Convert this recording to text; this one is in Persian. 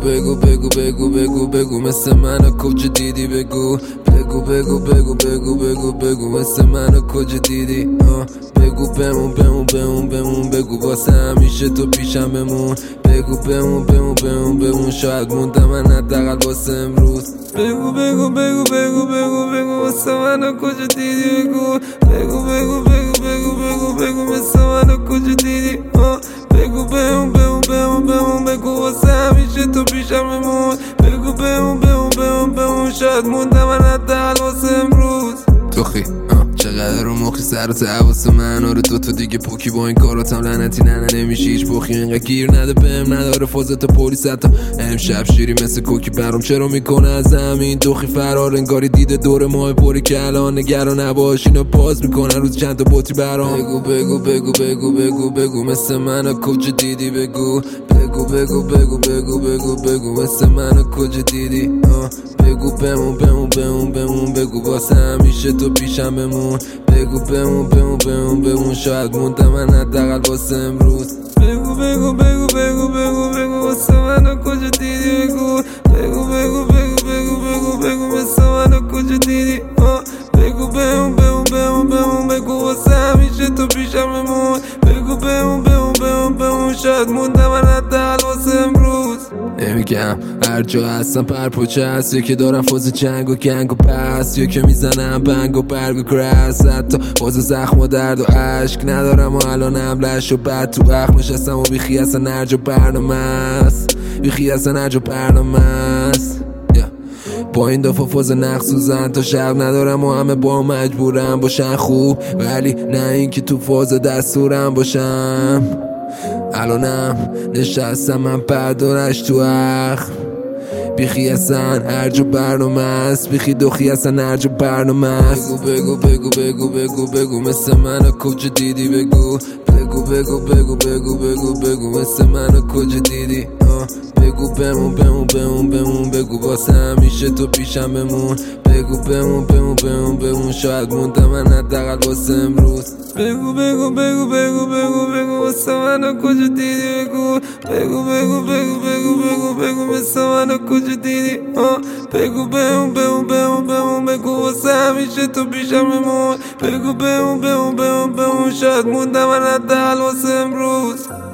بگو بگو بگو بگو بگو مثل منو کجا دیدی بگو بگو بگو بگو بگو بگو بگو مثل منو کجا دیدی بگو بمون بمون بمون بمون بگو واسه همیشه تو پیشم بمون بگو بمون بمون بمون بمون شاید موندم من حداقل واسه امروز بگو بگو بگو بگو بگو بگو واسه منو کجا دیدی بگو بگو بگو بگو بگو بگو بگو مثل منو کجا دیدی بگو بمون بمون بمون بمون بگو واسه همیشه تو پیشم بمون بگو بمون بمون بمون بمون شاید موندم من حداقل واسه امروز توخی چقدر رو مخی سر و حواس من آره دوتا دیگه پوکی با این کاراتم لعنتی نه نمیشه هیچ بخی اینقدر گیر نده بهم نداره فازت پلیس حتی امشب شیری مثل کوکی برام چرا میکنه از زمین دوخی فرار انگاری دیده دور ماه پری که الان نگران نباش اینو پاس میکنن روز چند تا بوتی برام بگو بگو بگو بگو بگو بگو مثل منو کجا دیدی بگو بگو بگو بگو بگو بگو بگو مثل منو کجا دیدی بگو بمون بمون بمون بمون بگو واسه همیشه تو پیشم بمون بگو بمون بمون بمون بمون شاید موندم من حداقل واسه امروز بگو بگو بگو بگو بگو بگو واسه منو کجا دیدی بگو بگو بگو بگو بگو بگو بگو مثل منو کجا دیدی بگو بمون بمون بمون بمون بگو واسه همیشه تو پیشم بمون بگو بمون بمون بمون بمون شاید موندم من حداقل واسه امروز نمیگم هر جا هستم پرپوچه هست یا که دارم فاز جنگ و گنگ و پس یا که میزنم بنگ و برگ و گرس حتی فاز زخم و درد و عشق ندارم و الانم لش و بد تو اخم نشستم و بیخی اصلا نرج و برنامه است بیخی اصلا نرج و برنامه است با این دفعه فاز نقص و زن تا شب ندارم و همه با مجبورم باشن خوب ولی نه این که تو فاز دستورم باشم الانم نشستم من بردارش تو اخم بیخی اصلا هرج و برنامه است بیخی دوخی اصلا هرج و برنامه است بگو بگو بگو بگو بگو مثل منو کجا دیدی بگو بگو بگو بگو بگو بگو بگو مثل منو کجا دیدی بگو بمون بمون بمون بمون بگو واسه همیشه تو پیشم بمون بگو بمون بمون بمون بمون شاید موندم من حداقل واسه امروز بگو بگو بگو بگو بگو بگو واسه منو کجا دیدی بگو بگو بگو بگو بگو بگو بگو مثل منو کجا دیدی بگو بمون بمون بمون بمون بگو واسه همیشه تو پیشم بمون بگو بمون بمون بمون بمون شاید موندم من حداقل واسه امروز